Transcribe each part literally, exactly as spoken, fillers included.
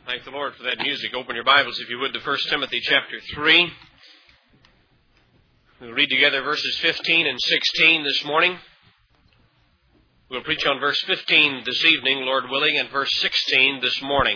Thank the Lord for that music. Open your Bibles, if you would, to First Timothy chapter three. We'll read together verses fifteen and sixteen this morning. We'll preach on verse fifteen this evening, Lord willing, and verse sixteen this morning.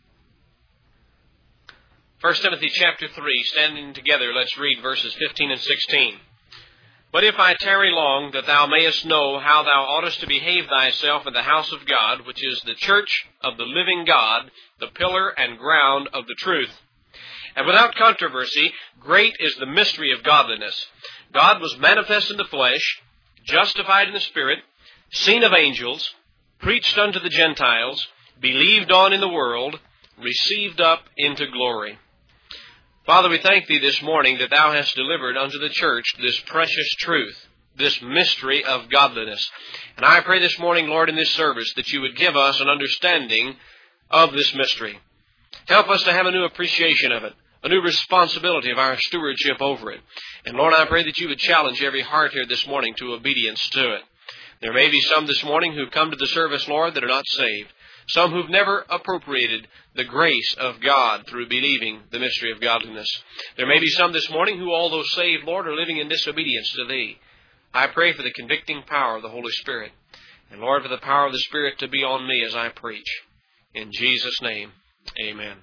First Timothy chapter three, standing together, let's read verses fifteen and sixteen. But if I tarry long, that thou mayest know how thou oughtest to behave thyself in the house of God, which is the church of the living God, the pillar and ground of the truth. And without controversy, great is the mystery of godliness. God was manifest in the flesh, justified in the Spirit, seen of angels, preached unto the Gentiles, believed on in the world, received up into glory. Father, we thank Thee this morning that Thou hast delivered unto the church this precious truth, this mystery of godliness. And I pray this morning, Lord, in this service, that You would give us an understanding of this mystery. Help us to have a new appreciation of it, a new responsibility of our stewardship over it. And Lord, I pray that You would challenge every heart here this morning to obedience to it. There may be some this morning who've come to the service, Lord, that are not saved. Some who've never appropriated the grace of God through believing the mystery of godliness. There may be some this morning who, although saved, Lord, are living in disobedience to Thee. I pray for the convicting power of the Holy Spirit. And Lord, for the power of the Spirit to be on me as I preach. In Jesus' name, amen.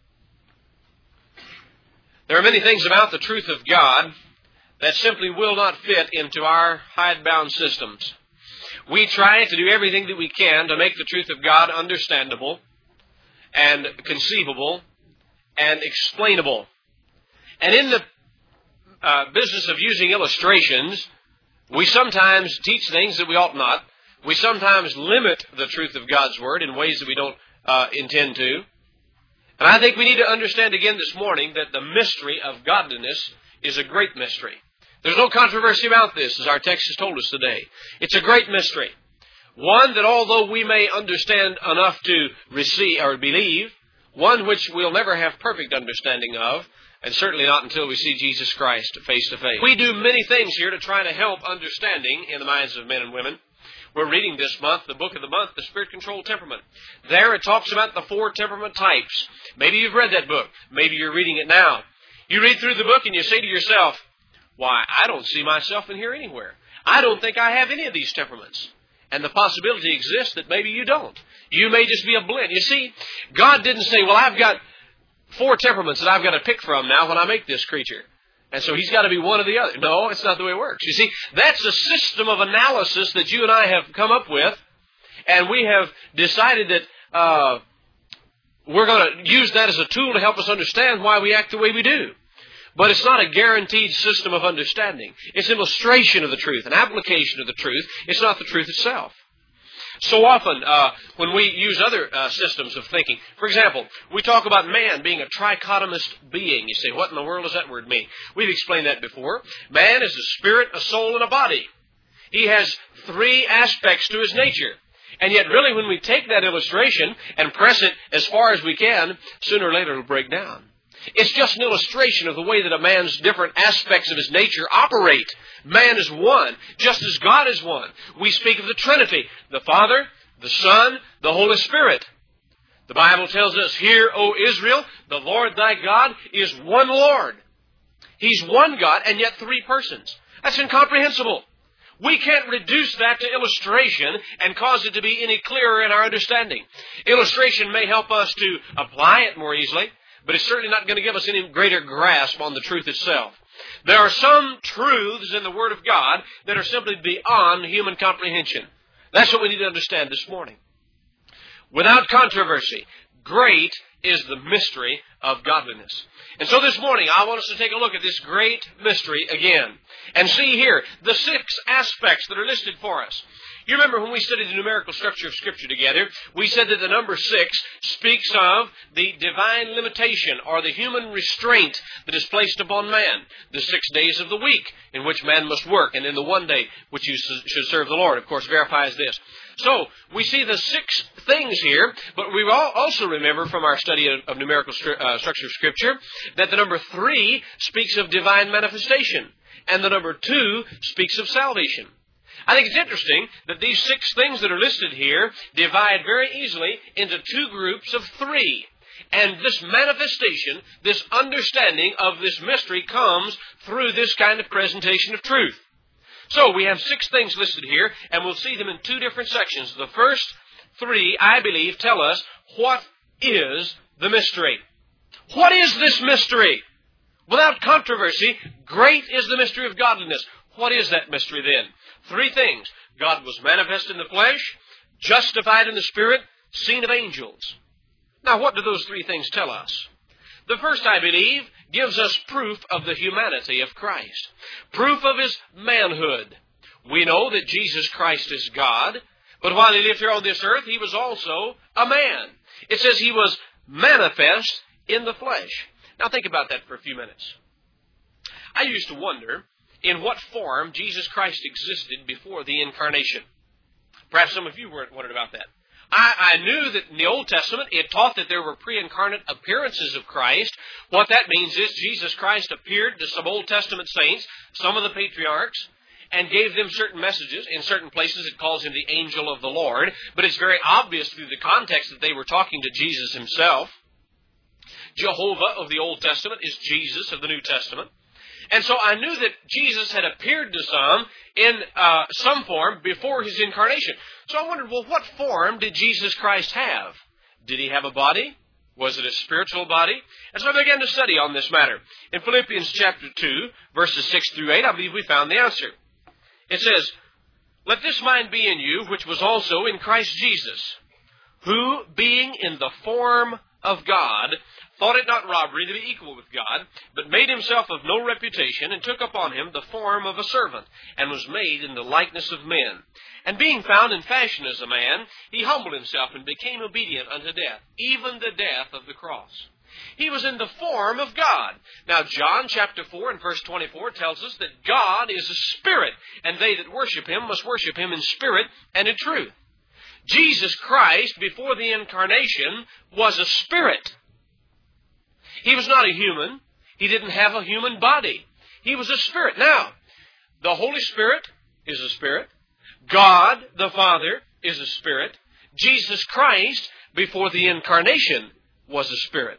There are many things about the truth of God that simply will not fit into our hidebound systems. We try to do everything that we can to make the truth of God understandable and conceivable and explainable. And in the uh, business of using illustrations, we sometimes teach things that we ought not. We sometimes limit the truth of God's Word in ways that we don't uh, intend to. And I think we need to understand again this morning that the mystery of godliness is a great mystery. There's no controversy about this, as our text has told us today. It's a great mystery. One that although we may understand enough to receive or believe, one which we'll never have perfect understanding of, and certainly not until we see Jesus Christ face to face. We do many things here to try to help understanding in the minds of men and women. We're reading this month, the book of the month, The Spirit-Controlled Temperament. There it talks about the four temperament types. Maybe you've read that book. Maybe you're reading it now. You read through the book and you say to yourself, why, I don't see myself in here anywhere. I don't think I have any of these temperaments. And the possibility exists that maybe you don't. You may just be a blend. You see, God didn't say, well, I've got four temperaments that I've got to pick from now when I make this creature. And so he's got to be one or the other. No, it's not the way it works. You see, that's a system of analysis that you and I have come up with. And we have decided that uh, we're going to use that as a tool to help us understand why we act the way we do. But it's not a guaranteed system of understanding. It's an illustration of the truth, an application of the truth. It's not the truth itself. So often, uh, when we use other uh, systems of thinking, for example, we talk about man being a trichotomous being. You say, what in the world does that word mean? We've explained that before. Man is a spirit, a soul, and a body. He has three aspects to his nature. And yet, really, when we take that illustration and press it as far as we can, sooner or later it'll break down. It's just an illustration of the way that a man's different aspects of his nature operate. Man is one, just as God is one. We speak of the Trinity, the Father, the Son, the Holy Spirit. The Bible tells us, hear, O Israel, the Lord thy God is one Lord. He's one God, and yet three persons. That's incomprehensible. We can't reduce that to illustration and cause it to be any clearer in our understanding. Illustration may help us to apply it more easily, but it's certainly not going to give us any greater grasp on the truth itself. There are some truths in the Word of God that are simply beyond human comprehension. That's what we need to understand this morning. Without controversy, great is the mystery of godliness. And so this morning, I want us to take a look at this great mystery again and see here the six aspects that are listed for us. You remember when we studied the numerical structure of Scripture together, we said that the number six speaks of the divine limitation or the human restraint that is placed upon man. The six days of the week in which man must work, and in the one day which you should serve the Lord, of course, verifies this. So, we see the six things here, but we also remember from our study of, of numerical stru- uh, structure of Scripture that the number three speaks of divine manifestation, and the number two speaks of salvation. I think it's interesting that these six things that are listed here divide very easily into two groups of three. And this manifestation, this understanding of this mystery comes through this kind of presentation of truth. So we have six things listed here, and we'll see them in two different sections. The first three, I believe, tell us what is the mystery. What is this mystery? Without controversy, great is the mystery of godliness. What is that mystery then? Three things. God was manifest in the flesh, justified in the Spirit, seen of angels. Now, what do those three things tell us? The first, I believe, gives us proof of the humanity of Christ. Proof of His manhood. We know that Jesus Christ is God, but while He lived here on this earth, He was also a man. It says He was manifest in the flesh. Now, think about that for a few minutes. I used to wonder in what form Jesus Christ existed before the incarnation. Perhaps some of you weren't wondered about that. I, I knew that in the Old Testament it taught that there were pre-incarnate appearances of Christ. What that means is Jesus Christ appeared to some Old Testament saints, some of the patriarchs, and gave them certain messages. In certain places it calls Him the angel of the Lord, but it's very obvious through the context that they were talking to Jesus Himself. Jehovah of the Old Testament is Jesus of the New Testament. And so I knew that Jesus had appeared to some in uh, some form before His incarnation. So I wondered, well, what form did Jesus Christ have? Did He have a body? Was it a spiritual body? And so I began to study on this matter. In Philippians chapter two, verses six through eight, I believe we found the answer. It says, "Let this mind be in you, which was also in Christ Jesus, who, being in the form of God, thought it not robbery to be equal with God, but made Himself of no reputation, and took upon Him the form of a servant, and was made in the likeness of men. And being found in fashion as a man, He humbled Himself, and became obedient unto death, even the death of the cross." He was in the form of God. Now, John chapter four and verse twenty-four tells us that God is a spirit, and they that worship Him must worship Him in spirit and in truth. Jesus Christ, before the incarnation, was a spirit. He was not a human. He didn't have a human body. He was a spirit. Now, the Holy Spirit is a spirit. God, the Father, is a spirit. Jesus Christ, before the incarnation, was a spirit.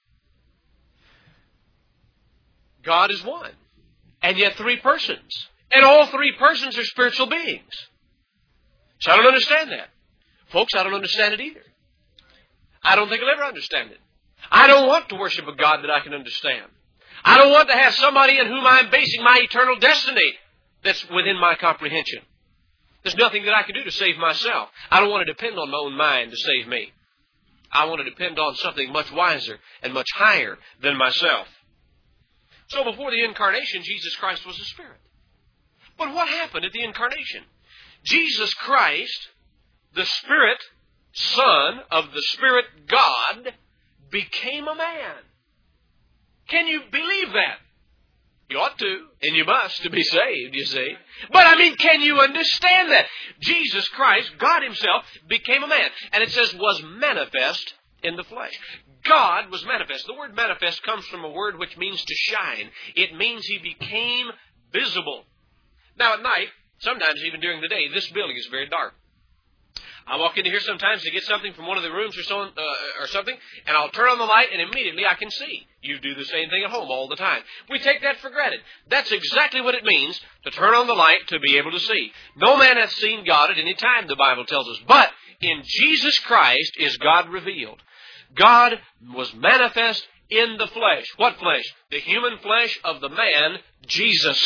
God is one, and yet three persons. And all three persons are spiritual beings. So I don't understand that. Folks, I don't understand it either. I don't think I'll ever understand it. I don't want to worship a God that I can understand. I don't want to have somebody in whom I'm basing my eternal destiny that's within my comprehension. There's nothing that I can do to save myself. I don't want to depend on my own mind to save me. I want to depend on something much wiser and much higher than myself. So before the incarnation, Jesus Christ was a spirit. But what happened at the incarnation? Jesus Christ, the Spirit, Son of the Spirit God, became a man. Can you believe that? You ought to, and you must, to be saved, you see. But I mean, can you understand that? Jesus Christ, God Himself, became a man. And it says, was manifest in the flesh. God was manifest. The word manifest comes from a word which means to shine. It means He became visible. Now at night, sometimes even during the day, this building is very dark. I walk into here sometimes to get something from one of the rooms or, so, uh, or something, and I'll turn on the light, and immediately I can see. You do the same thing at home all the time. We take that for granted. That's exactly what it means to turn on the light to be able to see. No man hath seen God at any time, the Bible tells us. But in Jesus Christ is God revealed. God was manifest in the flesh. What flesh? The human flesh of the man, Jesus.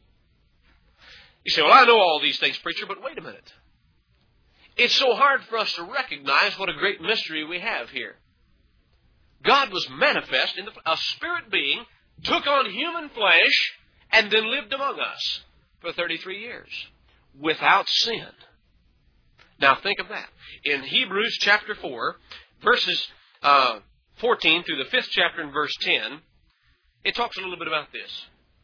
You say, well, I know all these things, preacher, but wait a minute. It's so hard for us to recognize what a great mystery we have here. God was manifest in the a spirit being, took on human flesh, and then lived among us for thirty-three years without sin. Now think of that. In Hebrews chapter four, verses uh, fourteen through the fifth chapter and verse ten, it talks a little bit about this.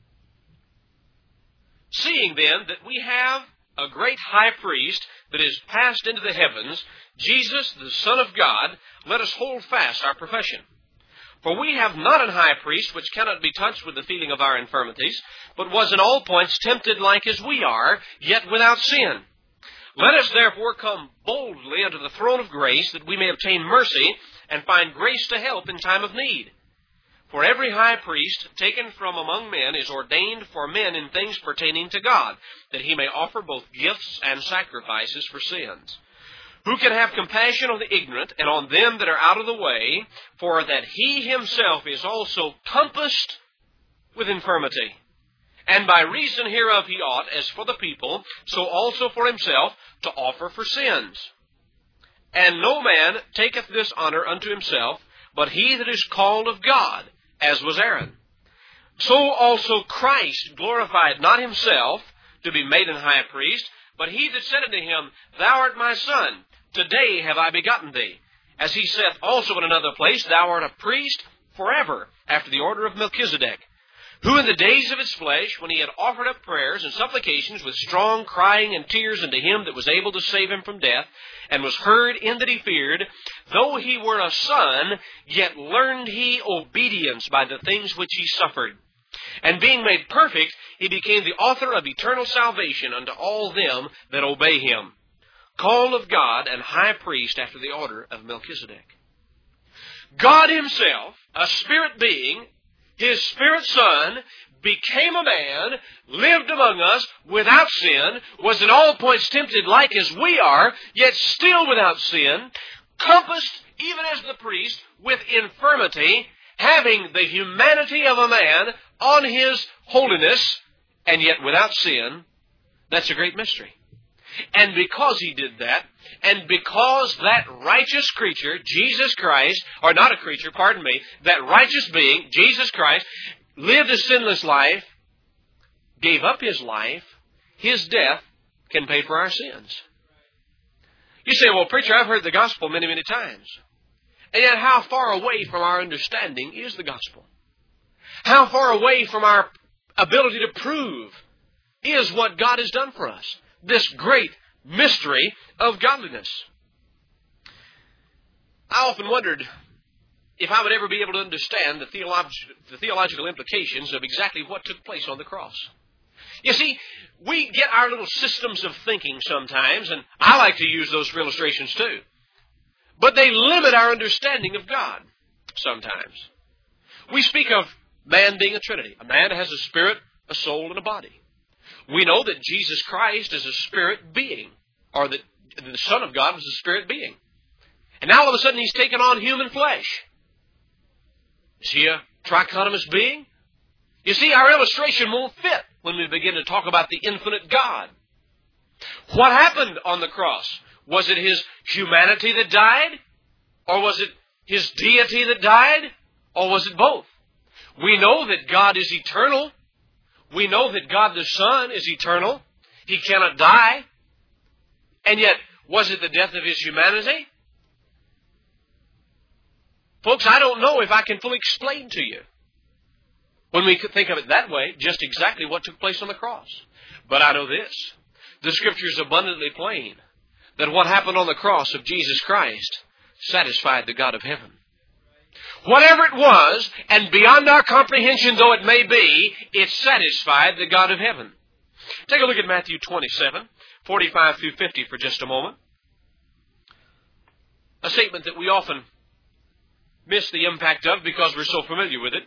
Seeing then that we have a great high priest that is passed into the heavens, Jesus, the Son of God, let us hold fast our profession. For we have not an high priest which cannot be touched with the feeling of our infirmities, but was in all points tempted like as we are, yet without sin. Let us therefore come boldly unto the throne of grace, that we may obtain mercy and find grace to help in time of need. For every high priest taken from among men is ordained for men in things pertaining to God, that he may offer both gifts and sacrifices for sins. Who can have compassion on the ignorant and on them that are out of the way, for that he himself is also compassed with infirmity. And by reason hereof he ought, as for the people, so also for himself, to offer for sins. And no man taketh this honor unto himself, but he that is called of God, as was Aaron. So also Christ glorified not himself to be made an high priest, but he that said unto him, Thou art my son, today have I begotten thee. As he saith also in another place, Thou art a priest forever, after the order of Melchizedek. Who in the days of his flesh, when he had offered up prayers and supplications with strong crying and tears unto him that was able to save him from death, and was heard in that he feared, though he were a son, yet learned he obedience by the things which he suffered. And being made perfect, he became the author of eternal salvation unto all them that obey him, called of God and high priest after the order of Melchizedek. God himself, a spirit being, his spirit son, became a man, lived among us without sin, was in all points tempted like as we are, yet still without sin, compassed, even as the priest, with infirmity, having the humanity of a man on his holiness, and yet without sin. That's a great mystery. And because he did that, and because that righteous creature, Jesus Christ, or not a creature, pardon me, that righteous being, Jesus Christ, lived a sinless life, gave up his life, his death can pay for our sins. You say, well, preacher, I've heard the gospel many, many times. And yet how far away from our understanding is the gospel? How far away from our ability to prove is what God has done for us? This great mystery of godliness. I often wondered if I would ever be able to understand the, theolog- the theological implications of exactly what took place on the cross. You see, we get our little systems of thinking sometimes, and I like to use those for illustrations too. But they limit our understanding of God sometimes. We speak of man being a trinity. A man has a spirit, a soul, and a body. We know that Jesus Christ is a spirit being, or that the Son of God was a spirit being. And now all of a sudden he's taken on human flesh. Is he a trichotomous being? You see, our illustration won't fit when we begin to talk about the infinite God. What happened on the cross? Was it his humanity that died? Or was it his deity that died? Or was it both? We know that God is eternal. We know that God the Son is eternal. He cannot die. And yet, was it the death of his humanity? Folks, I don't know if I can fully explain to you, when we think of it that way, just exactly what took place on the cross. But I know this. The Scripture is abundantly plain that what happened on the cross of Jesus Christ satisfied the God of heaven. Whatever it was, and beyond our comprehension though it may be, it satisfied the God of heaven. Take a look at Matthew twenty-seven, forty-five through fifty for just a moment. A statement that we often miss the impact of because we're so familiar with it.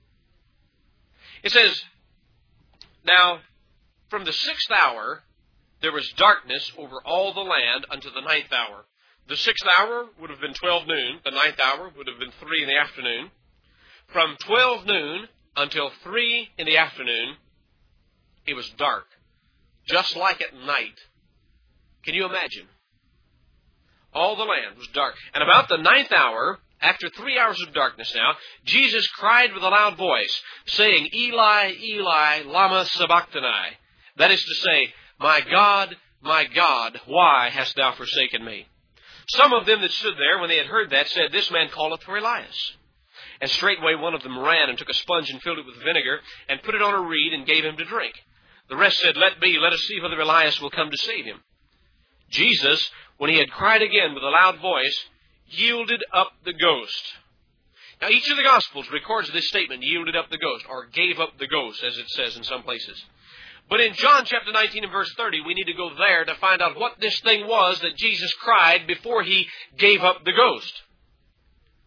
It says, Now, from the sixth hour, there was darkness over all the land unto the ninth hour. The sixth hour would have been twelve noon. The ninth hour would have been three in the afternoon. From twelve noon until three in the afternoon, it was dark, just like at night. Can you imagine? All the land was dark. And about the ninth hour, after three hours of darkness now, Jesus cried with a loud voice, saying, Eli, Eli, lama sabachthani. That is to say, My God, my God, why hast thou forsaken me? Some of them that stood there, when they had heard that, said, This man calleth for Elias. And straightway one of them ran and took a sponge and filled it with vinegar, and put it on a reed and gave him to drink. The rest said, Let be, let us see whether Elias will come to save him. Jesus, when he had cried again with a loud voice, yielded up the ghost. Now, each of the Gospels records this statement, yielded up the ghost, or gave up the ghost, as it says in some places. But in John chapter nineteen and verse thirty, we need to go there to find out what this thing was that Jesus cried before he gave up the ghost.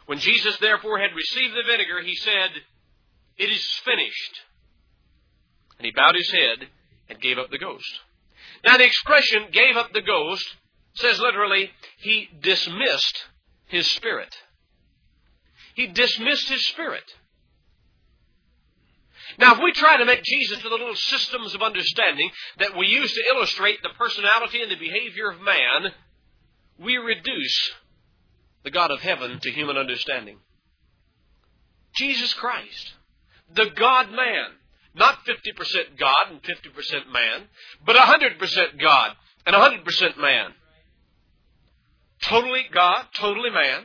When Jesus therefore had received the vinegar, he said, "It is finished." And he bowed his head and gave up the ghost. Now the expression "gave up the ghost" says literally, he dismissed his spirit. He dismissed his spirit. Now, if we try to make Jesus to the little systems of understanding that we use to illustrate the personality and the behavior of man, we reduce the God of heaven to human understanding. Jesus Christ, the God-man, not fifty percent God and fifty percent man, but one hundred percent God and one hundred percent man. Totally God, totally man,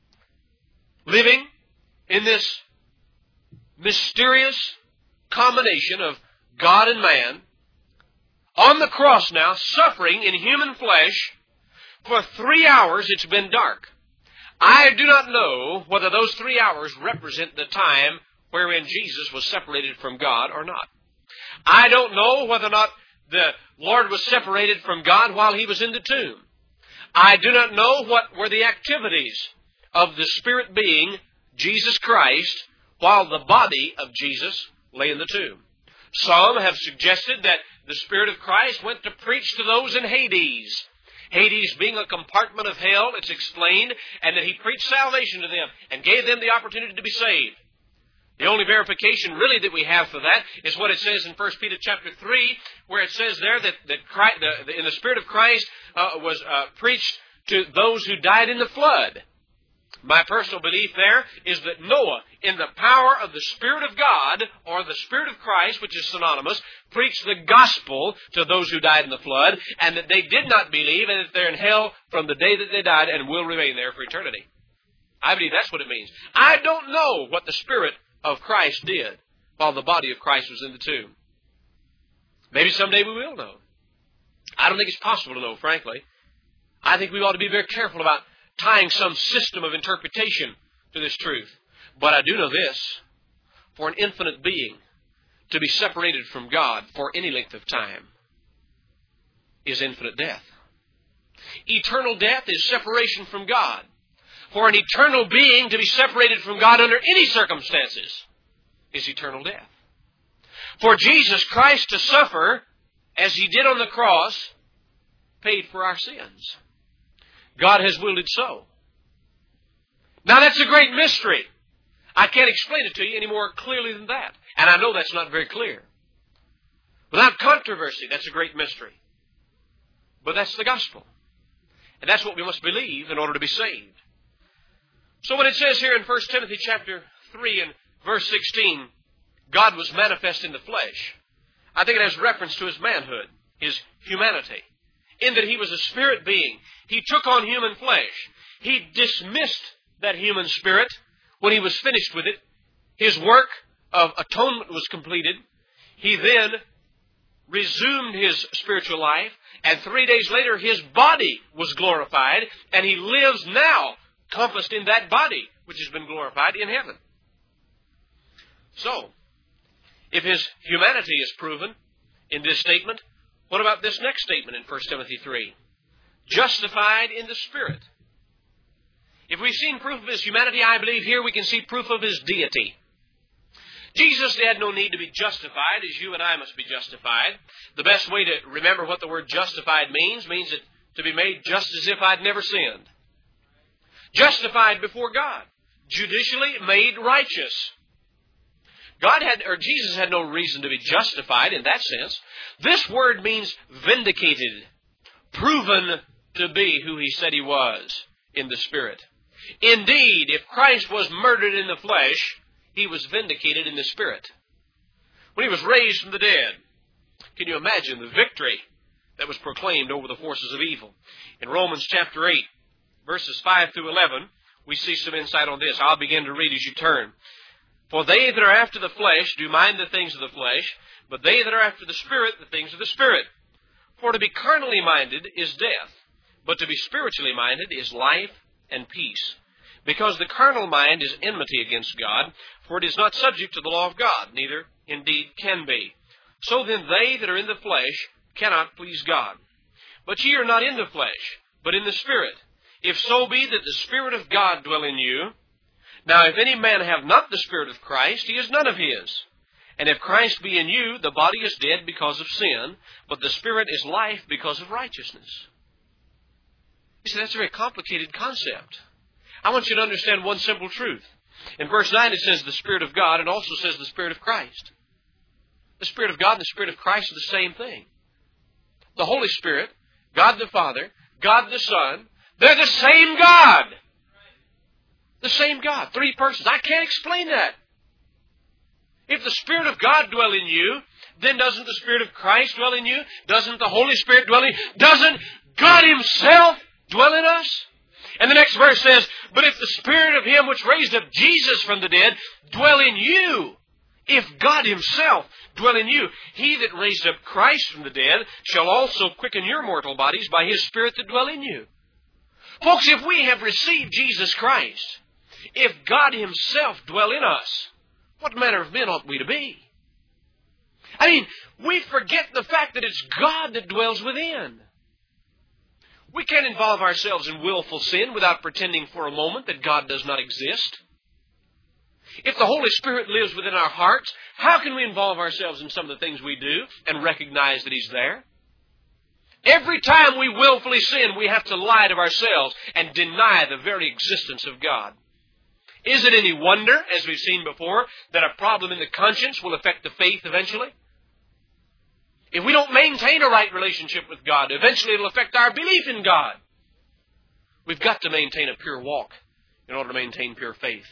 living in this mysterious combination of God and man, on the cross now, suffering in human flesh. For three hours it's been dark. I do not know whether those three hours represent the time wherein Jesus was separated from God or not. I don't know whether or not the Lord was separated from God while He was in the tomb. I do not know what were the activities of the Spirit being, Jesus Christ, while the body of Jesus lay in the tomb. Some have suggested that the Spirit of Christ went to preach to those in Hades. Hades being a compartment of hell, it's explained, and that He preached salvation to them and gave them the opportunity to be saved. The only verification really that we have for that is what it says in First Peter chapter three, where it says there that, that Christ, the, the, in the Spirit of Christ uh, was uh, preached to those who died in the flood. My personal belief there is that Noah, in the power of the Spirit of God, or the Spirit of Christ, which is synonymous, preached the gospel to those who died in the flood, and that they did not believe, and that they're in hell from the day that they died and will remain there for eternity. I believe that's what it means. I don't know what the Spirit of Christ did while the body of Christ was in the tomb. Maybe someday we will know. I don't think it's possible to know, frankly. I think we ought to be very careful about tying some system of interpretation to this truth. But I do know this: for an infinite being to be separated from God for any length of time is infinite death. Eternal death is separation from God. For an eternal being to be separated from God under any circumstances is eternal death. For Jesus Christ to suffer as He did on the cross paid for our sins. God has willed it so. Now that's a great mystery. I can't explain it to you any more clearly than that. And I know that's not very clear. Without controversy, that's a great mystery. But that's the gospel. And that's what we must believe in order to be saved. So when it says here in First Timothy chapter three and verse sixteen, God was manifest in the flesh, I think it has reference to His manhood, His humanity, in that He was a spirit being. He took on human flesh. He dismissed that human spirit when He was finished with it. His work of atonement was completed. He then resumed His spiritual life, and three days later His body was glorified, and He lives now compassed in that body which has been glorified in heaven. So, if His humanity is proven in this statement, what about this next statement in First Timothy three? Justified in the Spirit. If we've seen proof of His humanity, I believe here we can see proof of His deity. Jesus had no need to be justified as you and I must be justified. The best way to remember what the word justified means, means it to be made just as if I'd never sinned. Justified before God. Judicially made righteous. God had, or Jesus had no reason to be justified in that sense. This word means vindicated, proven to be who He said He was in the Spirit. Indeed, if Christ was murdered in the flesh, He was vindicated in the Spirit. When He was raised from the dead, can you imagine the victory that was proclaimed over the forces of evil? In Romans chapter eight, verses five through eleven, we see some insight on this. I'll begin to read as you turn. For they that are after the flesh do mind the things of the flesh, but they that are after the Spirit, the things of the Spirit. For to be carnally minded is death, but to be spiritually minded is life and peace. Because the carnal mind is enmity against God, for it is not subject to the law of God, neither indeed can be. So then they that are in the flesh cannot please God. But ye are not in the flesh, but in the Spirit, if so be that the Spirit of God dwell in you. Now, if any man have not the Spirit of Christ, he is none of his. And if Christ be in you, the body is dead because of sin, but the Spirit is life because of righteousness. You see, that's a very complicated concept. I want you to understand one simple truth. In verse nine it says the Spirit of God, and also says the Spirit of Christ. The Spirit of God and the Spirit of Christ are the same thing. The Holy Spirit, God the Father, God the Son, they're the same God. The same God. Three persons. I can't explain that. If the Spirit of God dwell in you, then doesn't the Spirit of Christ dwell in you? Doesn't the Holy Spirit dwell in you? Doesn't God Himself dwell in us? And the next verse says, but if the Spirit of Him which raised up Jesus from the dead dwell in you, if God Himself dwell in you, He that raised up Christ from the dead shall also quicken your mortal bodies by His Spirit that dwell in you. Folks, if we have received Jesus Christ, if God Himself dwell in us, what manner of men ought we to be? I mean, we forget the fact that it's God that dwells within. We can't involve ourselves in willful sin without pretending for a moment that God does not exist. If the Holy Spirit lives within our hearts, how can we involve ourselves in some of the things we do and recognize that He's there? Every time we willfully sin, we have to lie to ourselves and deny the very existence of God. Is it any wonder, as we've seen before, that a problem in the conscience will affect the faith eventually? If we don't maintain a right relationship with God, eventually it'll affect our belief in God. We've got to maintain a pure walk in order to maintain pure faith.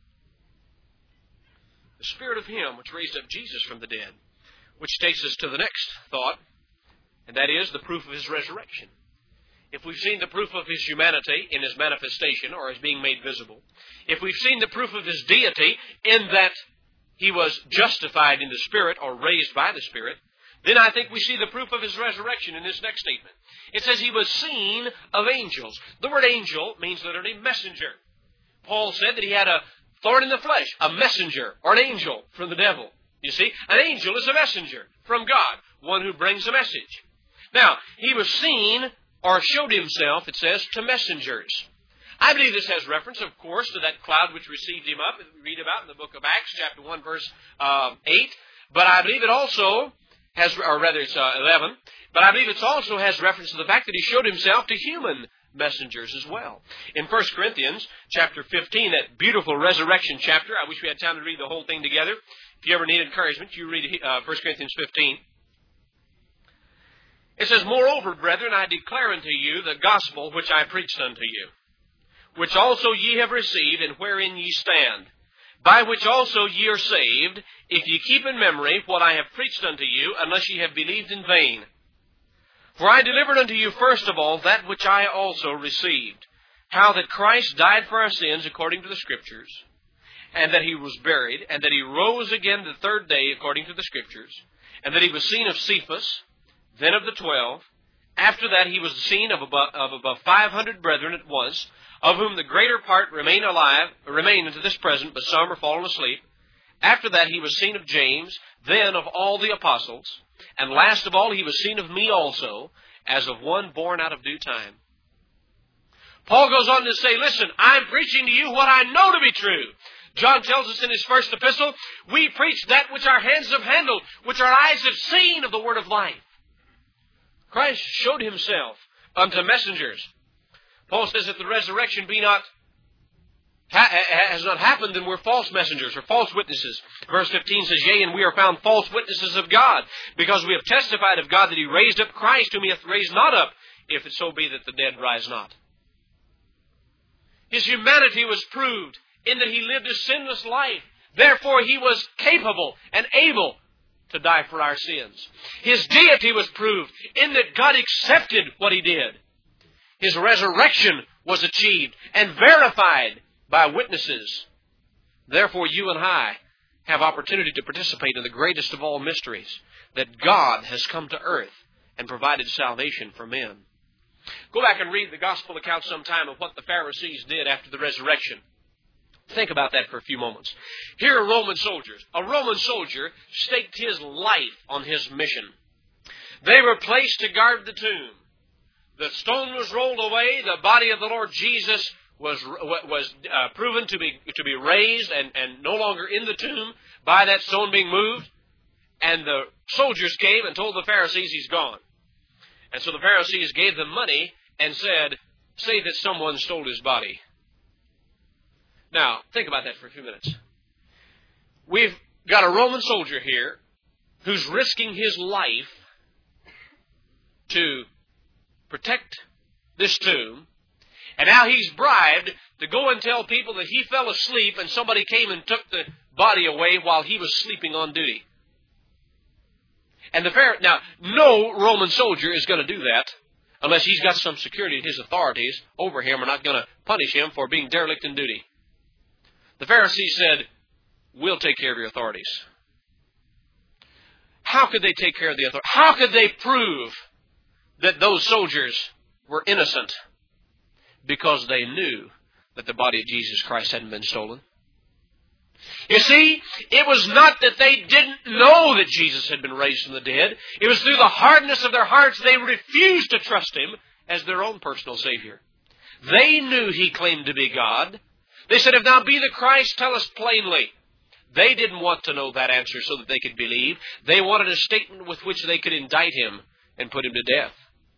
The Spirit of Him which raised up Jesus from the dead, which takes us to the next thought, and that is the proof of His resurrection. If we've seen the proof of His humanity in His manifestation or His being made visible, if we've seen the proof of His deity in that He was justified in the Spirit or raised by the Spirit, then I think we see the proof of His resurrection in this next statement. It says He was seen of angels. The word angel means literally messenger. Paul said that he had a thorn in the flesh, a messenger or an angel from the devil. You see, an angel is a messenger from God, one who brings a message. Now, He was seen or showed Himself, it says, to messengers. I believe this has reference, of course, to that cloud which received Him up, that we read about in the book of Acts, chapter one, verse uh, eight. But I believe it also has, or rather it's uh, eleven, but I believe it also has reference to the fact that He showed Himself to human messengers as well. In First Corinthians, chapter fifteen, that beautiful resurrection chapter, I wish we had time to read the whole thing together. If you ever need encouragement, you read uh, First Corinthians fifteen. It says, moreover, brethren, I declare unto you the gospel which I preached unto you, which also ye have received, and wherein ye stand, by which also ye are saved, if ye keep in memory what I have preached unto you, unless ye have believed in vain. For I delivered unto you first of all that which I also received, how that Christ died for our sins according to the Scriptures, and that He was buried, and that He rose again the third day according to the Scriptures, and that He was seen of Cephas, then of the twelve. After that He was seen of above, of above five hundred brethren at once, of whom the greater part remain alive, remain unto this present, but some are fallen asleep. After that He was seen of James, then of all the apostles. And last of all He was seen of me also, as of one born out of due time. Paul goes on to say, listen, I'm preaching to you what I know to be true. John tells us in his first epistle, we preach that which our hands have handled, which our eyes have seen of the word of life. Christ showed Himself unto messengers. Paul says, if the resurrection be not ha- has not happened, then we're false messengers or false witnesses. Verse fifteen says, yea, and we are found false witnesses of God, because we have testified of God that He raised up Christ, whom He hath raised not up, if it so be that the dead rise not. His humanity was proved in that He lived a sinless life. Therefore He was capable and able to die for our sins. His deity was proved in that God accepted what He did. His resurrection was achieved and verified by witnesses. Therefore, you and I have opportunity to participate in the greatest of all mysteries, that God has come to earth and provided salvation for men. Go back and read the gospel account sometime of what the Pharisees did after the resurrection. Think about that for a few moments. Here are Roman soldiers. A Roman soldier staked his life on his mission. They were placed to guard the tomb. The stone was rolled away. The body of the Lord Jesus was was uh, proven to be to be raised and, and no longer in the tomb by that stone being moved. And the soldiers came and told the Pharisees he's gone. And so the Pharisees gave them money and said, say that someone stole his body. Now, think about that for a few minutes. We've got a Roman soldier here who's risking his life to protect this tomb. And now he's bribed to go and tell people that he fell asleep and somebody came and took the body away while he was sleeping on duty. And the Pharaoh, now, no Roman soldier is going to do that unless he's got some security. His authorities over him are not going to punish him for being derelict in duty. The Pharisees said, we'll take care of your authorities. How could they take care of the authorities? How could they prove that those soldiers were innocent? Because they knew that the body of Jesus Christ hadn't been stolen. You see, it was not that they didn't know that Jesus had been raised from the dead. It was through the hardness of their hearts they refused to trust Him as their own personal Savior. They knew He claimed to be God. They said, if thou be the Christ, tell us plainly. They didn't want to know that answer so that they could believe. They wanted a statement with which they could indict Him and put Him to death.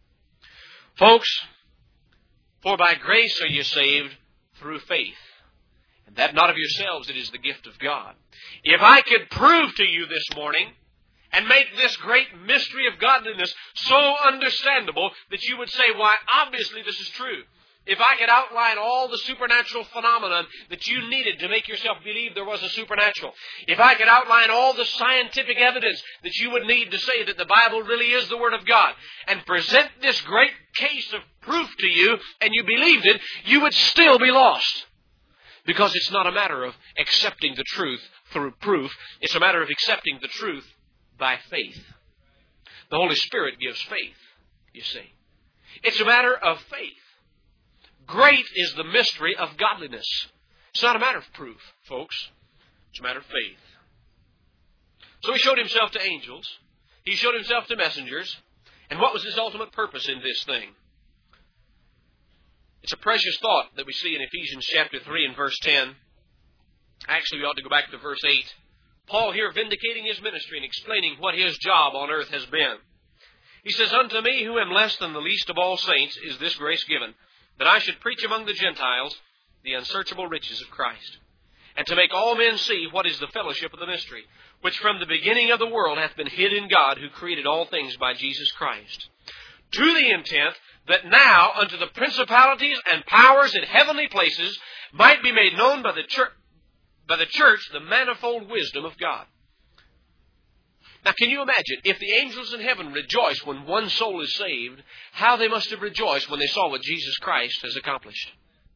Folks, for by grace are you saved through faith. And that not of yourselves, it is the gift of God. If I could prove to you this morning and make this great mystery of godliness so understandable that you would say, why, obviously this is true. If I could outline all the supernatural phenomenon that you needed to make yourself believe there was a supernatural. If I could outline all the scientific evidence that you would need to say that the Bible really is the Word of God and present this great case of proof to you and you believed it, you would still be lost. Because it's not a matter of accepting the truth through proof. It's a matter of accepting the truth by faith. The Holy Spirit gives faith, you see. It's a matter of faith. Great is the mystery of godliness. It's not a matter of proof, folks. It's a matter of faith. So He showed Himself to angels. He showed Himself to messengers. And what was His ultimate purpose in this thing? It's a precious thought that we see in Ephesians chapter three and verse ten. Actually, we ought to go back to verse eight. Paul here vindicating his ministry and explaining what his job on earth has been. He says, unto me, who am less than the least of all saints, is this grace given, that I should preach among the Gentiles the unsearchable riches of Christ, and to make all men see what is the fellowship of the mystery, which from the beginning of the world hath been hid in God, who created all things by Jesus Christ, to the intent that now unto the principalities and powers in heavenly places might be made known by the church, by the church the manifold wisdom of God. Now, can you imagine, if the angels in heaven rejoice when one soul is saved, how they must have rejoiced when they saw what Jesus Christ has accomplished?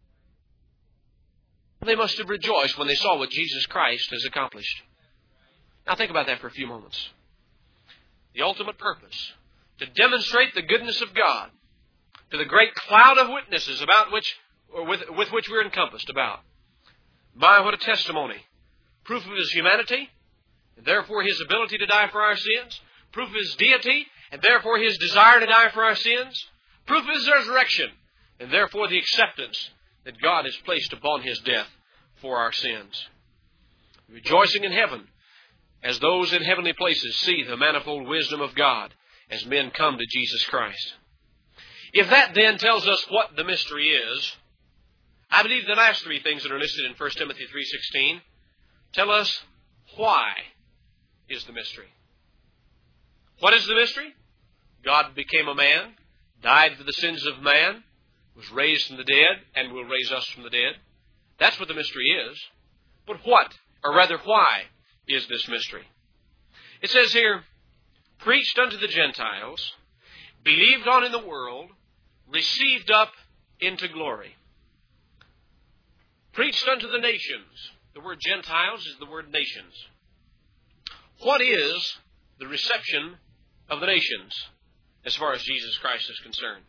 They must have rejoiced when they saw what Jesus Christ has accomplished. Now, think about that for a few moments. The ultimate purpose, to demonstrate the goodness of God to the great cloud of witnesses about which, or with, with which we're encompassed about. My, what a testimony. Proof of His humanity, and therefore His ability to die for our sins. Proof of His deity, and therefore His desire to die for our sins. Proof of His resurrection, and therefore the acceptance that God has placed upon His death for our sins. Rejoicing in heaven as those in heavenly places see the manifold wisdom of God as men come to Jesus Christ. If that then tells us what the mystery is, I believe the last three things that are listed in First Timothy three sixteen tell us why is the mystery. What is the mystery? God became a man, died for the sins of man, was raised from the dead, and will raise us from the dead. That's what the mystery is. But what, or rather why, is this mystery? It says here, preached unto the Gentiles, believed on in the world, received up into glory. Preached unto the nations. The word Gentiles is the word nations. What is the reception of the nations as far as Jesus Christ is concerned?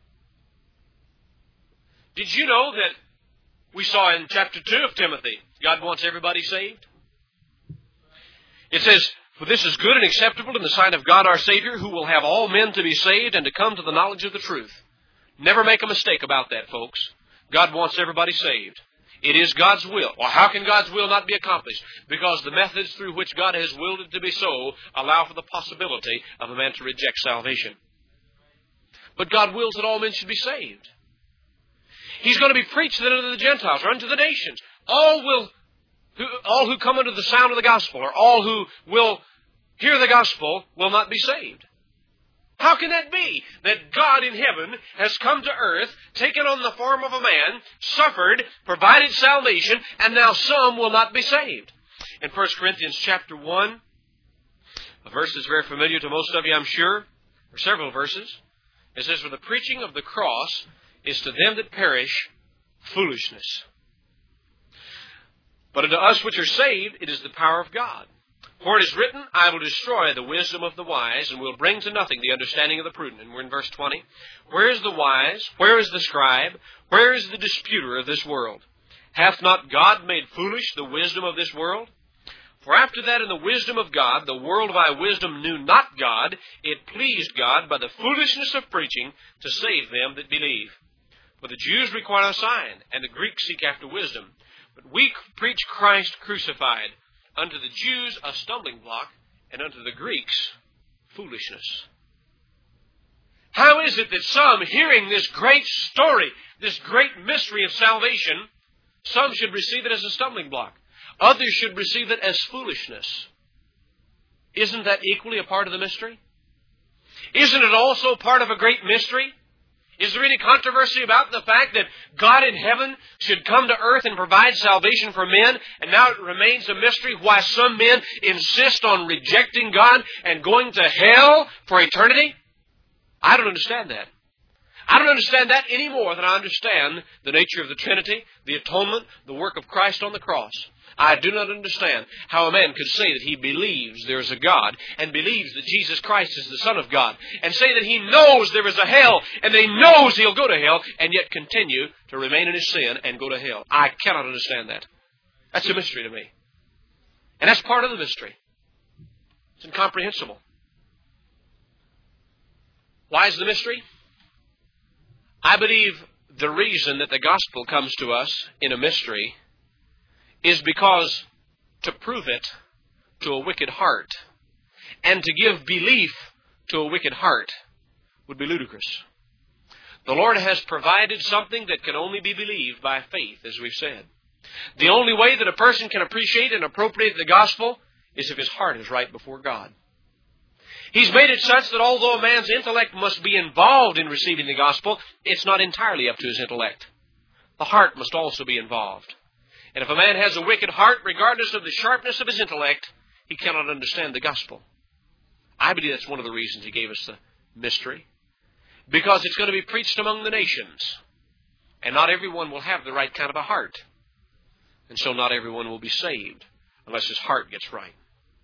Did you know that we saw in chapter two of Timothy, God wants everybody saved? It says, for this is good and acceptable in the sight of God our Savior, who will have all men to be saved and to come to the knowledge of the truth. Never make a mistake about that, folks. God wants everybody saved. It is God's will. Well, how can God's will not be accomplished? Because the methods through which God has willed it to be so allow for the possibility of a man to reject salvation. But God wills that all men should be saved. He's going to be preached then unto the Gentiles or unto the nations. All will, who, all who come under the sound of the gospel, or all who will hear the gospel, will not be saved. How can that be? That God in heaven has come to earth, taken on the form of a man, suffered, provided salvation, and now some will not be saved. In First Corinthians chapter one, a verse is very familiar to most of you, I'm sure. There are several verses. It says, "For the preaching of the cross is to them that perish foolishness. But unto us which are saved, it is the power of God. For it is written, I will destroy the wisdom of the wise, and will bring to nothing the understanding of the prudent." And we're in verse twenty. "Where is the wise? Where is the scribe? Where is the disputer of this world? Hath not God made foolish the wisdom of this world? For after that in the wisdom of God, the world by wisdom knew not God, it pleased God by the foolishness of preaching to save them that believe. For the Jews require a sign, and the Greeks seek after wisdom. But we preach Christ crucified, unto the Jews a stumbling block, and unto the Greeks foolishness." How is it that some, hearing this great story, this great mystery of salvation, some should receive it as a stumbling block? Others should receive it as foolishness. Isn't that equally a part of the mystery? Isn't it also part of a great mystery? Is there any controversy about the fact that God in heaven should come to earth and provide salvation for men, and now it remains a mystery why some men insist on rejecting God and going to hell for eternity? I don't understand that. I don't understand that any more than I understand the nature of the Trinity, the atonement, the work of Christ on the cross. I do not understand how a man could say that he believes there is a God and believes that Jesus Christ is the Son of God and say that he knows there is a hell and that he knows he'll go to hell and yet continue to remain in his sin and go to hell. I cannot understand that. That's a mystery to me. And that's part of the mystery. It's incomprehensible. Why is the mystery? I believe the reason that the gospel comes to us in a mystery is because to prove it to a wicked heart and to give belief to a wicked heart would be ludicrous. The Lord has provided something that can only be believed by faith, as we've said. The only way that a person can appreciate and appropriate the gospel is if his heart is right before God. He's made it such that although a man's intellect must be involved in receiving the gospel, it's not entirely up to his intellect. The heart must also be involved. And if a man has a wicked heart, regardless of the sharpness of his intellect, he cannot understand the gospel. I believe that's one of the reasons he gave us the mystery. Because it's going to be preached among the nations. And not everyone will have the right kind of a heart. And so not everyone will be saved unless his heart gets right.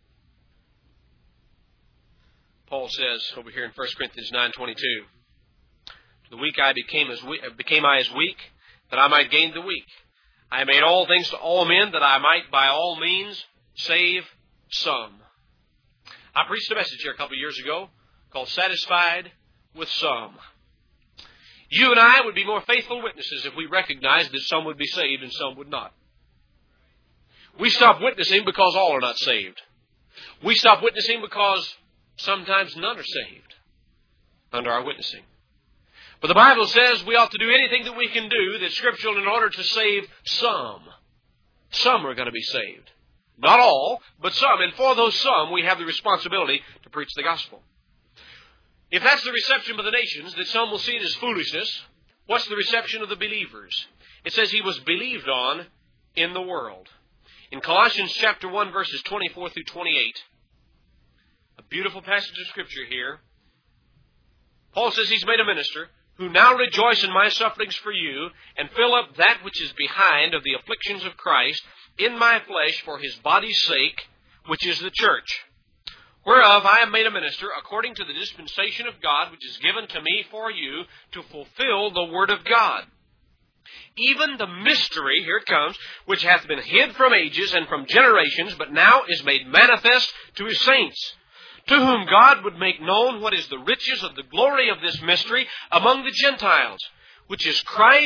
Paul says over here in First Corinthians nine twenty-two, "To the weak I became as we- became I as weak, that I might gain the weak. I made all things to all men, that I might by all means save some." I preached a message here a couple of years ago called "Satisfied with Some." You and I would be more faithful witnesses if we recognized that some would be saved and some would not. We stop witnessing because all are not saved. We stop witnessing because sometimes none are saved under our witnessing. But the Bible says we ought to do anything that we can do that's scriptural in order to save some. Some are going to be saved. Not all, but some. And for those some, we have the responsibility to preach the gospel. If that's the reception of the nations, that some will see it as foolishness, what's the reception of the believers? It says he was believed on in the world. In Colossians chapter one, verses twenty-four through twenty-eight, a beautiful passage of Scripture here, Paul says he's made a minister who now rejoice in my sufferings for you, and fill up that which is behind of the afflictions of Christ in my flesh for his body's sake, which is the church, whereof I am made a minister according to the dispensation of God, which is given to me for you, to fulfill the word of God. Even the mystery," here it comes, "which hath been hid from ages and from generations, but now is made manifest to his saints, to whom God would make known what is the riches of the glory of this mystery among the Gentiles, which is Christ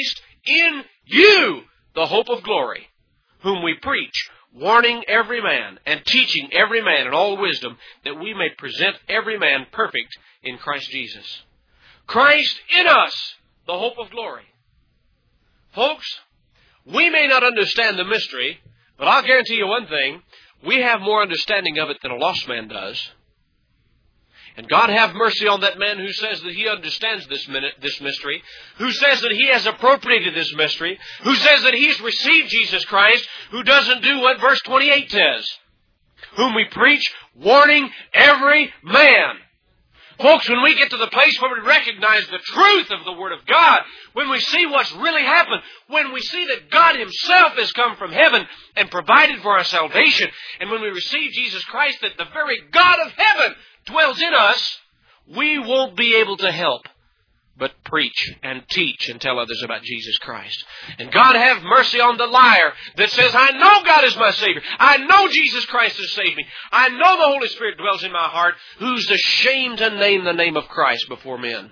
in you the hope of glory, whom we preach, warning every man and teaching every man in all wisdom, that we may present every man perfect in Christ Jesus. Christ in us, the hope of glory. Folks, we may not understand the mystery, but I'll guarantee you one thing, we have more understanding of it than a lost man does. And God have mercy on that man who says that he understands this minute, this mystery, who says that he has appropriated this mystery, who says that he's received Jesus Christ, who doesn't do what verse twenty-eight says, whom we preach, warning every man. Folks, when we get to the place where we recognize the truth of the Word of God, when we see what's really happened, when we see that God Himself has come from heaven and provided for our salvation, and when we receive Jesus Christ, that the very God of heaven dwells in us, we won't be able to help but preach and teach and tell others about Jesus Christ. And God have mercy on the liar that says, I know God is my Savior. I know Jesus Christ has saved me. I know the Holy Spirit dwells in my heart, who's ashamed to name the name of Christ before men.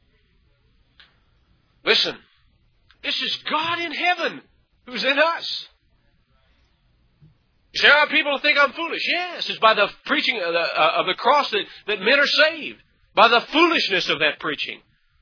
Listen, this is God in heaven who's in us. You say, oh, people think I'm foolish. Yes, it's by the preaching of the, uh, of the cross that, that men are saved. By the foolishness of that preaching.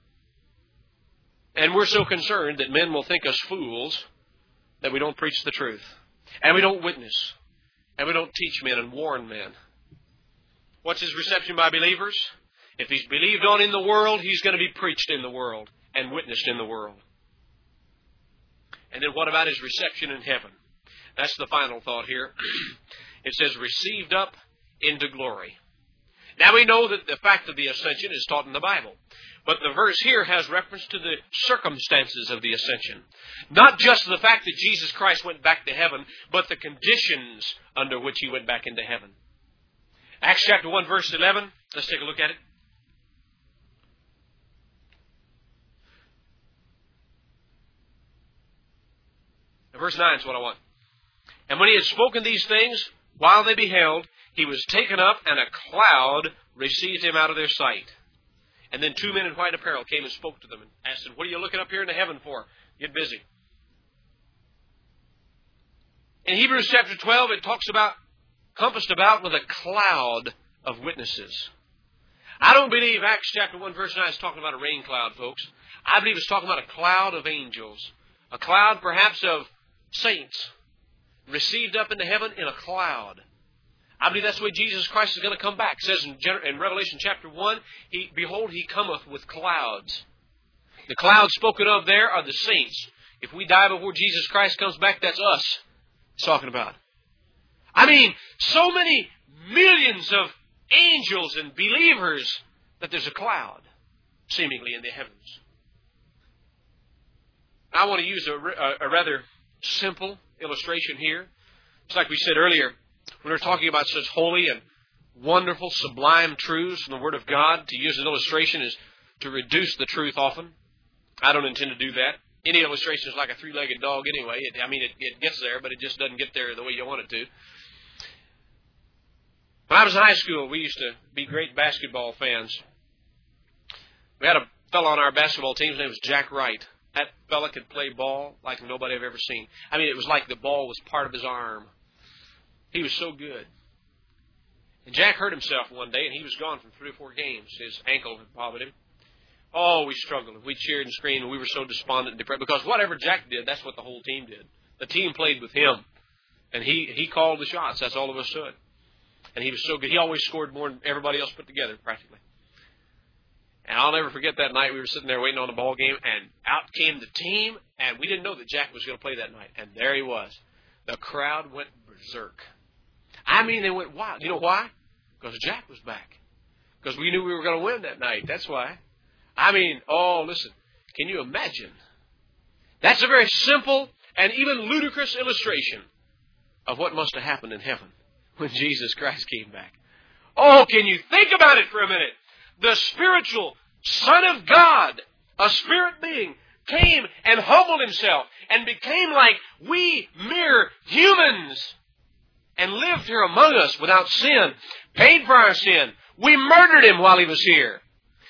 And we're so concerned that men will think us fools that we don't preach the truth. And we don't witness. And we don't teach men and warn men. What's his reception by believers? If he's believed on in the world, he's going to be preached in the world and witnessed in the world. And then what about his reception in heaven? That's the final thought here. It says, received up into glory. Now we know that the fact of the ascension is taught in the Bible. But the verse here has reference to the circumstances of the ascension. Not just the fact that Jesus Christ went back to heaven, but the conditions under which He went back into heaven. Acts chapter one, verse eleven. Let's take a look at it. Verse nine is what I want. And when He had spoken these things, while they beheld, He was taken up, and a cloud received Him out of their sight. And then two men in white apparel came and spoke to them and asked them, what are you looking up here into heaven for? Get busy. In Hebrews chapter twelve, it talks about, compassed about with a cloud of witnesses. I don't believe Acts chapter one, verse nine is talking about a rain cloud, folks. I believe it's talking about a cloud of angels. A cloud, perhaps, of saints received up into heaven in a cloud. I believe that's the way Jesus Christ is going to come back. It says in, in Revelation chapter one, he, behold, He cometh with clouds. The clouds spoken of there are the saints. If we die before Jesus Christ comes back, that's us He's talking about. I mean, so many millions of angels and believers that there's a cloud, seemingly, in the heavens. I want to use a, a, a rather simple illustration here. It's like we said earlier, when we're talking about such holy and wonderful, sublime truths from the Word of God, to use an illustration is to reduce the truth often. I don't intend to do that. Any illustration is like a three-legged dog anyway. It, I mean, it, it gets there, but it just doesn't get there the way you want it to. When I was in high school, we used to be great basketball fans. We had a fellow on our basketball team. His name was Jack Wright. That fella could play ball like nobody I've ever seen. I mean, it was like the ball was part of his arm. He was so good. And Jack hurt himself one day, and he was gone from three or four games. His ankle had bothered him. Oh, we struggled. We cheered and screamed, and we were so despondent and depressed. Because whatever Jack did, that's what the whole team did. The team played with him. And he, he called the shots. That's all of us stood. And he was so good. He always scored more than everybody else put together, practically. And I'll never forget that night. We were sitting there waiting on the ball game, and out came the team, and we didn't know that Jack was going to play that night. And there he was. The crowd went berserk. I mean, they went wild. You know why? Because Jack was back. Because we knew we were going to win that night. That's why. I mean, oh, listen. Can you imagine? That's a very simple and even ludicrous illustration of what must have happened in heaven when Jesus Christ came back. Oh, can you think about it for a minute? The spiritual Son of God, a spirit being, came and humbled Himself and became like we mere humans and lived here among us without sin, paid for our sin. We murdered Him while He was here.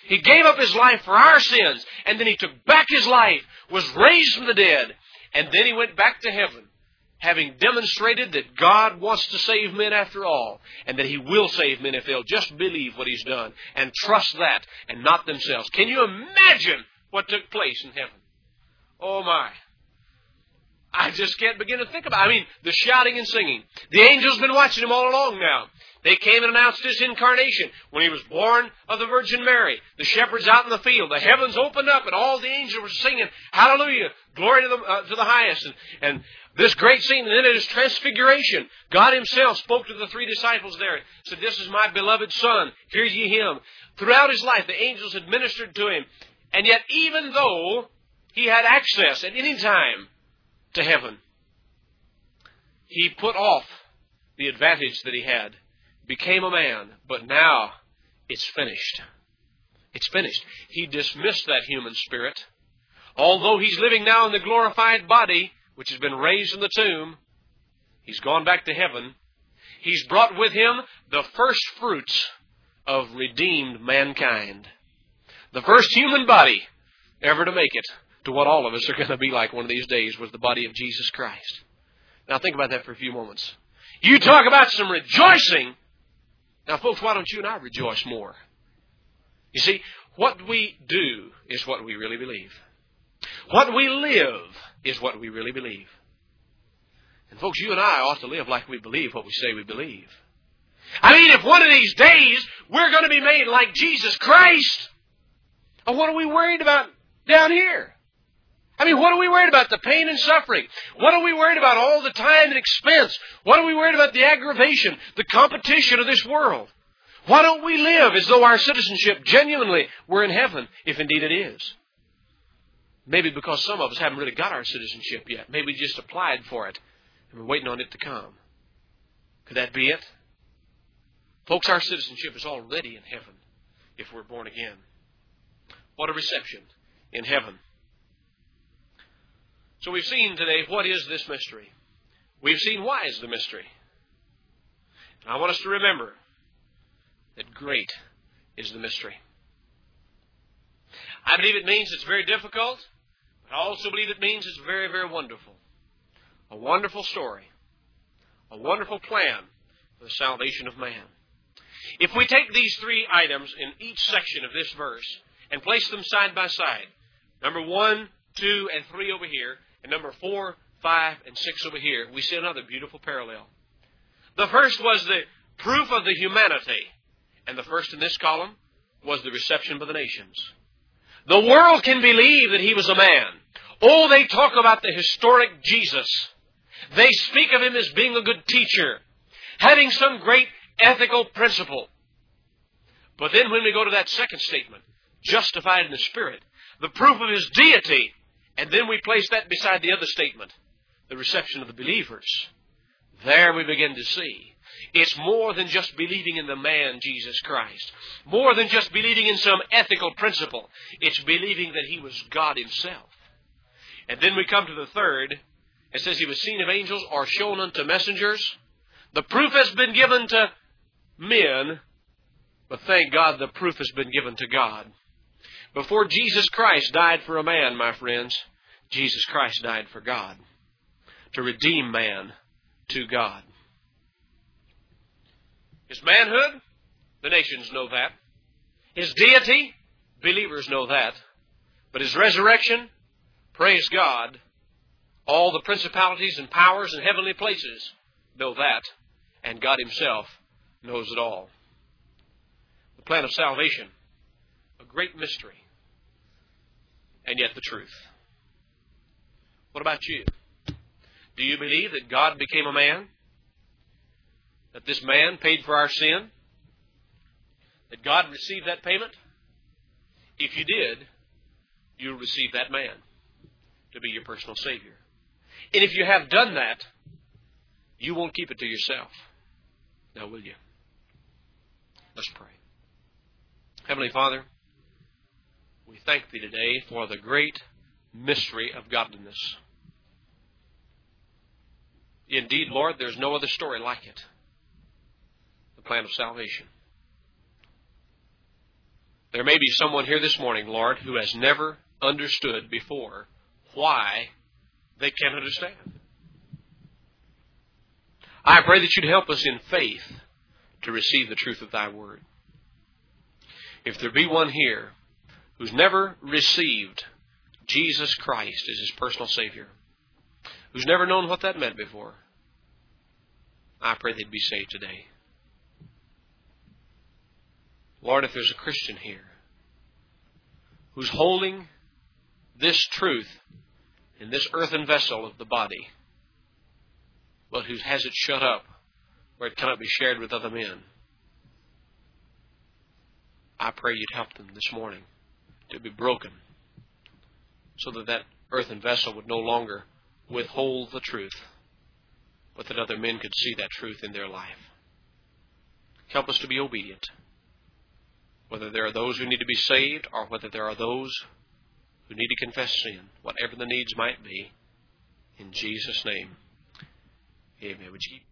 He gave up His life for our sins, and then He took back His life, was raised from the dead, and then He went back to heaven, having demonstrated that God wants to save men after all, and that He will save men if they'll just believe what He's done, and trust that, and not themselves. Can you imagine what took place in heaven? Oh my. I just can't begin to think about it. I mean, the shouting and singing. The angels have been watching Him all along now. They came and announced His incarnation when He was born of the Virgin Mary. The shepherds out in the field. The heavens opened up and all the angels were singing, hallelujah, glory to the, uh, to the highest. And, and this great scene, and then it is transfiguration. God Himself spoke to the three disciples there. Said, this is my beloved Son. Hear ye Him. Throughout His life, the angels had ministered to Him. And yet, even though He had access at any time to heaven, He put off the advantage that He had, became a man, but now it's finished. It's finished. He dismissed that human spirit. Although He's living now in the glorified body, which has been raised from the tomb, He's gone back to heaven. He's brought with Him the first fruits of redeemed mankind. The first human body ever to make it to what all of us are going to be like one of these days was the body of Jesus Christ. Now think about that for a few moments. You talk about some rejoicing. Now folks, why don't you and I rejoice more? You see, what we do is what we really believe. What we live is what we really believe. And folks, you and I ought to live like we believe what we say we believe. I mean, if one of these days we're going to be made like Jesus Christ, what are we worried about down here? I mean, what are we worried about? The pain and suffering. What are we worried about? All the time and expense. What are we worried about? The aggravation, the competition of this world. Why don't we live as though our citizenship genuinely were in heaven, if indeed it is? Maybe because some of us haven't really got our citizenship yet. Maybe we just applied for it and we're waiting on it to come. Could that be it? Folks, our citizenship is already in heaven if we're born again. What a reception in heaven. So we've seen today, what is this mystery? We've seen why is the mystery. And I want us to remember that great is the mystery. I believe it means it's very difficult, but I also believe it means it's very, very wonderful. A wonderful story. A wonderful plan for the salvation of man. If we take these three items in each section of this verse and place them side by side, number one, two, and three over here, and number four, five, and six over here, we see another beautiful parallel. The first was the proof of the humanity, and the first in this column was the reception by the nations. The world can believe that He was a man. Oh, they talk about the historic Jesus. They speak of Him as being a good teacher, having some great ethical principle. But then when we go to that second statement, justified in the Spirit, the proof of His deity, and then we place that beside the other statement, the reception of the believers, there we begin to see it's more than just believing in the man Jesus Christ. More than just believing in some ethical principle. It's believing that He was God Himself. And then we come to the third. It says He was seen of angels or shown unto messengers. The proof has been given to men, but thank God the proof has been given to God. Before Jesus Christ died for a man, my friends, Jesus Christ died for God. To redeem man to God. His manhood, the nations know that. His deity, believers know that. But His resurrection, praise God, all the principalities and powers in heavenly places know that. And God Himself knows it all. The plan of salvation, a great mystery, and yet the truth. What about you? Do you believe that God became a man? That this man paid for our sin? That God received that payment? If you did, you'll receive that man to be your personal Savior. And if you have done that, you won't keep it to yourself. Now, will you? Let's pray. Heavenly Father, we thank Thee today for the great mystery of godliness. Indeed, Lord, there's no other story like it. The plan of salvation. There may be someone here this morning, Lord, who has never understood before why they can't understand. I pray that you'd help us in faith to receive the truth of thy word. If there be one here who's never received Jesus Christ as his personal Savior, who's never known what that meant before, I pray they'd be saved today. Lord, if there's a Christian here who's holding this truth in this earthen vessel of the body, but who has it shut up where it cannot be shared with other men, I pray you'd help them this morning to be broken so that that earthen vessel would no longer withhold the truth, but that other men could see that truth in their life. Help us to be obedient, whether there are those who need to be saved or whether there are those who need to confess sin, whatever the needs might be. In Jesus' name, amen. Would you